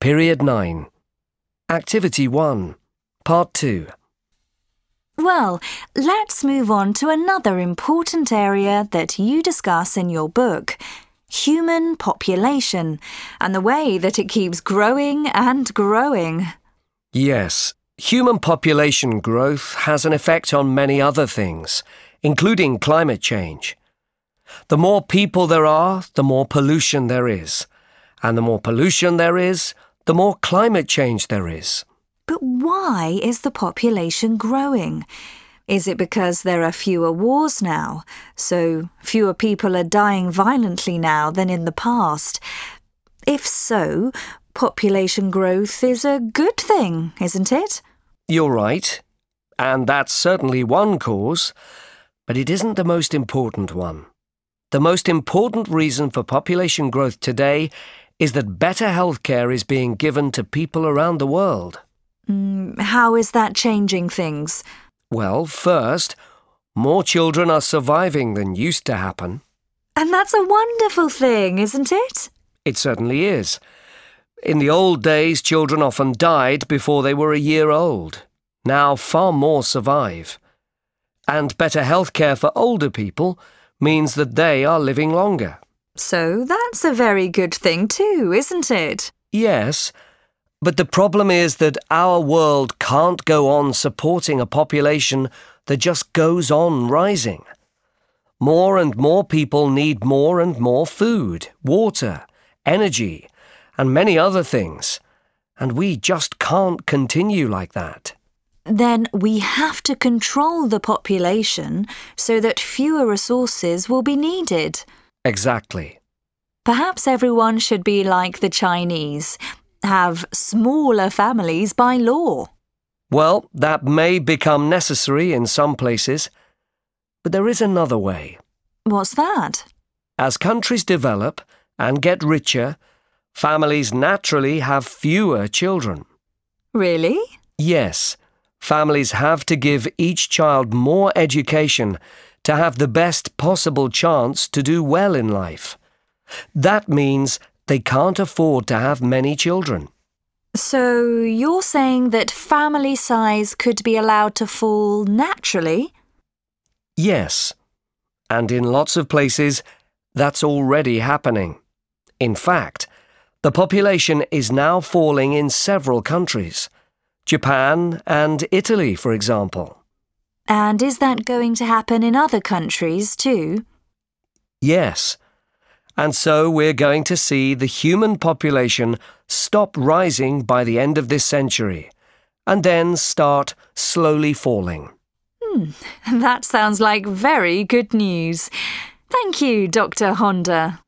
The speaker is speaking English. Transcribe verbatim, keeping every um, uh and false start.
Period nine. Activity one. Part two. Well, let's move on to another important area that you discuss in your book, human population, and the way that it keeps growing and growing. Yes, human population growth has an effect on many other things, including climate change. The more people there are, the more pollution there is. And the more pollution there is, the more climate change there is. But why is the population growing? Is it because there are fewer wars now, so fewer people are dying violently now than in the past? If so, population growth is a good thing, isn't it? You're right, and that's certainly one cause, but it isn't the most important one. The most important reason for population growth today is that better healthcare is being given to people around the world. Mm, how is that changing things? Well, first, more children are surviving than used to happen. And that's a wonderful thing, isn't it? It certainly is. In the old days, children often died before they were a year old. Now, far more survive. And better healthcare for older people means that they are living longer. So that's a very good thing too, isn't it? Yes, but the problem is that our world can't go on supporting a population that just goes on rising. More and more people need more and more food, water, energy, and many other things, and we just can't continue like that. Then we have to control the population so that fewer resources will be needed. Exactly. Perhaps everyone should be like the Chinese, have smaller families by law. Well, that may become necessary in some places, but there is another way. What's that? As countries develop and get richer, families naturally have fewer children. Really? Yes, families have to give each child more education to have the best possible chance to do well in life. That means they can't afford to have many children. So you're saying that family size could be allowed to fall naturally? Yes, and in lots of places, that's already happening. In fact, the population is now falling in several countries. Japan and Italy, for example. And is that going to happen in other countries too? Yes. And so we're going to see the human population stop rising by the end of this century, and then start slowly falling. Hmm, that sounds like very good news. Thank you, Doctor Honda.